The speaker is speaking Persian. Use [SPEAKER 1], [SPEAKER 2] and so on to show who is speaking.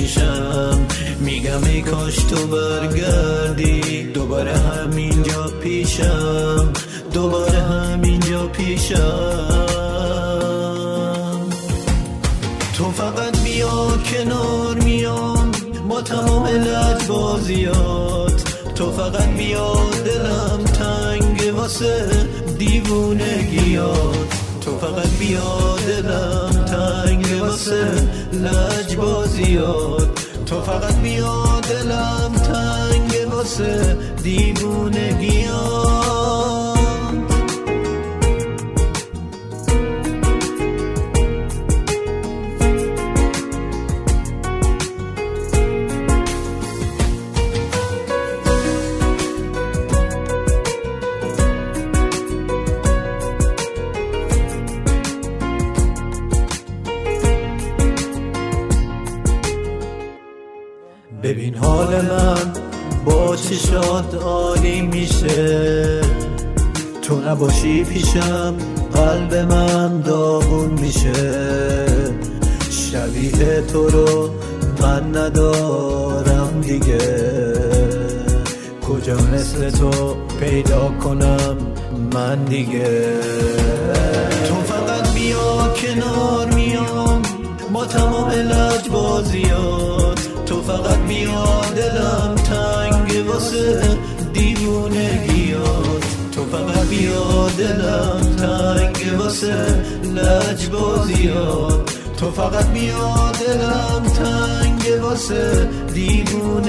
[SPEAKER 1] پیشم، میگم ای کاش تو برگردی دوباره همینجا پیشم، دوباره همینجا پیشم. تو فقط بیا کنار میام با تمام لجبازیات، تو فقط بیا دلم تنگ واسه دیوونگیات، تو فقط بیا دلم تنگ واسه لجبازیات، تو فقط بیا دلم تنگ واسه دیوونگیات. ببین حال من با چشات عالی میشه، تو نباشی پیشم قلب من داغون میشه، شبیه تو رو من ندارم دیگه، کجا مثل تو پیدا کنم من دیگه. تو فقط بیا کنار میام با تمام لجبازیات، تو فقط بیا دلم تنگ واسه دیوونگیات، تو فقط بیا دلم تنگ واسه لجبازیات، تو فقط بیا دلم تنگ واسه دیوونگیات.